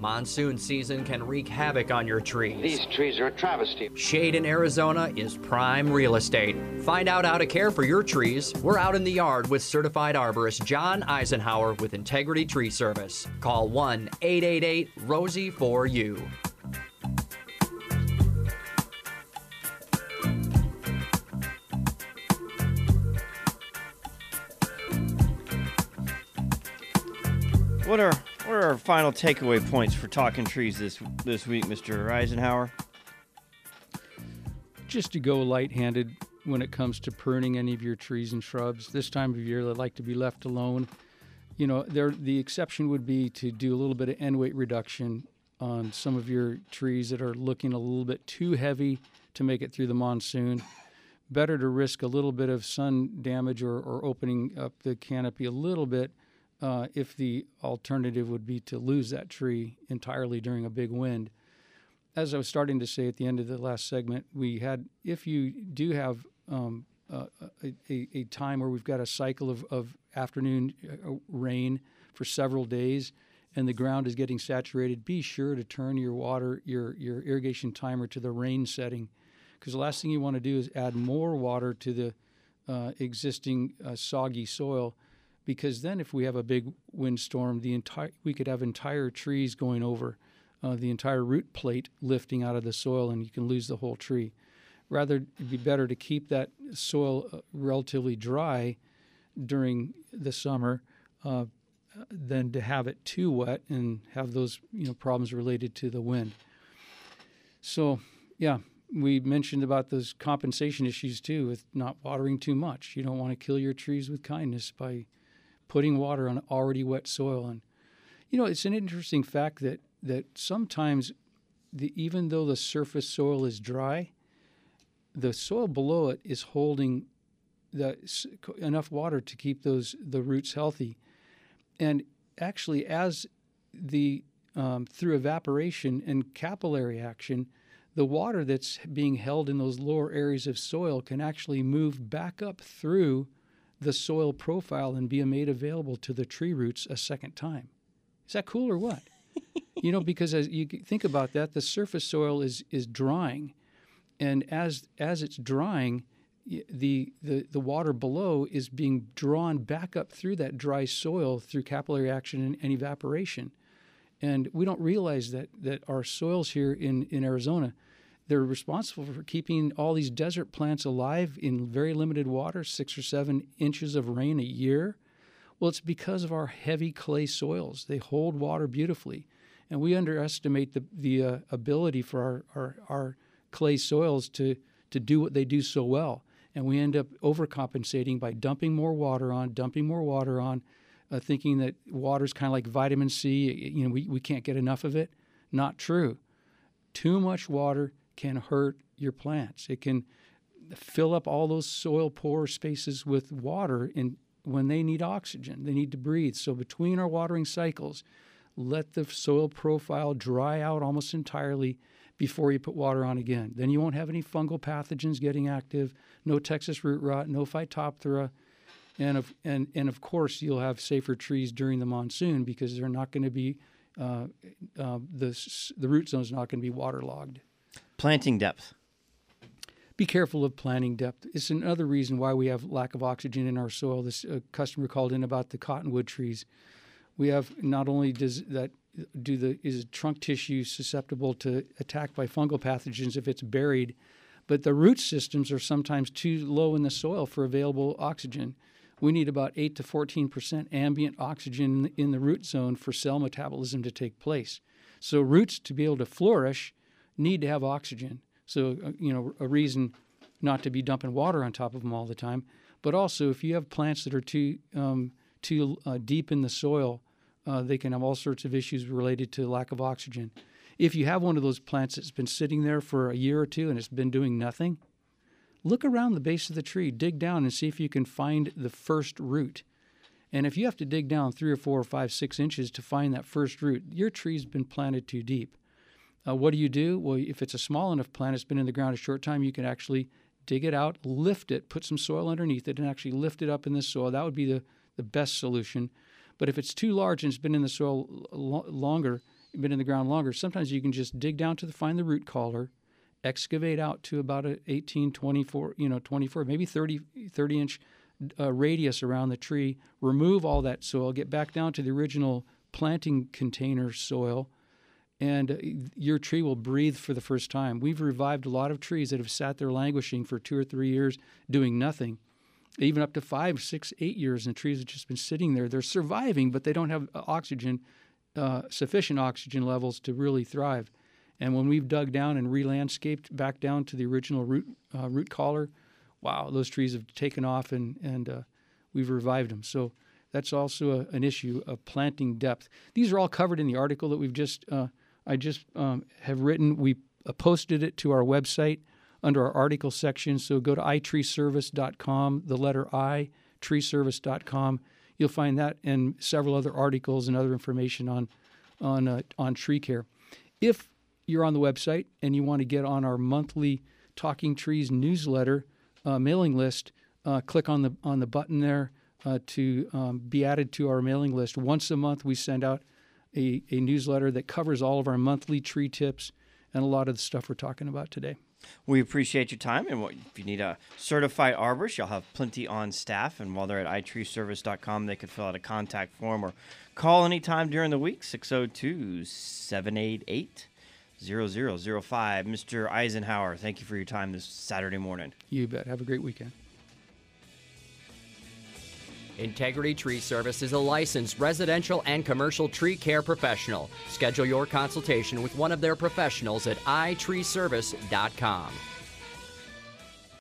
Monsoon season can wreak havoc on your trees. These trees are a travesty. Shade in Arizona is prime real estate. Find out how to care for your trees. We're out in the yard with certified arborist John Eisenhower with Integrity Tree Service. Call 1-888-ROSIE-4U. What are our final takeaway points for talking trees this week, Mr. Eisenhower? Just to go light-handed when it comes to pruning any of your trees and shrubs. This time of year, they like to be left alone. You know, the exception would be to do a little bit of end weight reduction on some of your trees that are looking a little bit too heavy to make it through the monsoon. Better to risk a little bit of sun damage or opening up the canopy a little bit if the alternative would be to lose that tree entirely during a big wind. As I was starting to say at the end of the last segment, if you do have a time where we've got a cycle of afternoon rain for several days and the ground is getting saturated, be sure to turn your irrigation timer to the rain setting, because the last thing you want to do is add more water to the existing soggy soil, because then if we have a big windstorm, we could have entire trees going over, the entire root plate lifting out of the soil, and you can lose the whole tree. Rather, it'd be better to keep that soil relatively dry during the summer than to have it too wet and have those problems related to the wind. So, yeah, we mentioned about those compensation issues too with not watering too much. You don't want to kill your trees with kindness by putting water on already wet soil. And, it's an interesting fact that sometimes even though the surface soil is dry, the soil below it is holding enough water to keep the roots healthy. And actually, as through evaporation and capillary action, the water that's being held in those lower areas of soil can actually move back up through the soil profile and be made available to the tree roots a second time. Is that cool or what? Because as you think about that, the surface soil is drying, and as it's drying, the water below is being drawn back up through that dry soil through capillary action and evaporation. And we don't realize that our soils here in Arizona, they're responsible for keeping all these desert plants alive in very limited water, 6 or 7 inches of rain a year. Well, it's because of our heavy clay soils. They hold water beautifully. And we underestimate the ability for our clay soils to do what they do so well. And we end up overcompensating by dumping more water on, thinking that water's kind of like vitamin C. We can't get enough of it. Not true. Too much water can hurt your plants. It can fill up all those soil pore spaces with water when they need oxygen. They need to breathe. So between our watering cycles, let the soil profile dry out almost entirely before you put water on again. Then you won't have any fungal pathogens getting active, no Texas root rot, no Phytophthora, and of course you'll have safer trees during the monsoon because they're not going to be the root zone is not going to be waterlogged. Planting depth. Be careful of planting depth. It's another reason why we have lack of oxygen in our soil. This customer called in about the cottonwood trees. We have not only is trunk tissue susceptible to attack by fungal pathogens if it's buried, but the root systems are sometimes too low in the soil for available oxygen. We need about 8 to 14% ambient oxygen in the root zone for cell metabolism to take place. So roots, to be able to flourish, need to have oxygen. So, a reason not to be dumping water on top of them all the time. But also, if you have plants that are too deep in the soil, they can have all sorts of issues related to lack of oxygen. If you have one of those plants that's been sitting there for a year or two and it's been doing nothing, look around the base of the tree, dig down and see if you can find the first root. And if you have to dig down 3 or 4 or 5, 6 inches to find that first root, your tree's been planted too deep. What do? Well, if it's a small enough plant, it's been in the ground a short time, you can actually dig it out, lift it, put some soil underneath it, and actually lift it up in the soil. That would be the best solution. But if it's too large and it's been in the soil longer, been in the ground longer, sometimes you can just dig down to find the root collar, excavate out to about a 18, 24, 24, maybe 30-inch radius around the tree, remove all that soil, get back down to the original planting container soil, and your tree will breathe for the first time. We've revived a lot of trees that have sat there languishing for 2 or 3 years doing nothing, even up to 5, 6, 8 years, and trees have just been sitting there. They're surviving, but they don't have sufficient oxygen levels to really thrive. And when we've dug down and re-landscaped back down to the original root collar, wow, those trees have taken off, and we've revived them. So that's also an issue of planting depth. These are all covered in the article that we've have written. We posted it to our website under our article section. So go to itreeservice.com, the letter I, treeservice.com. You'll find that and several other articles and other information on tree care. If you're on the website and you want to get on our monthly Talking Trees newsletter mailing list, click on the button there to be added to our mailing list. Once a month, we send out a newsletter that covers all of our monthly tree tips and a lot of the stuff we're talking about today. We appreciate your time, and if you need a certified arborist, you'll have plenty on staff, and while they're at itreeservice.com, they can fill out a contact form or call anytime during the week, 602-788-0005. Mr. Eisenhower, thank you for your time this Saturday morning. You bet. Have a great weekend. Integrity Tree Service is a licensed residential and commercial tree care professional. Schedule your consultation with one of their professionals at itreeservice.com.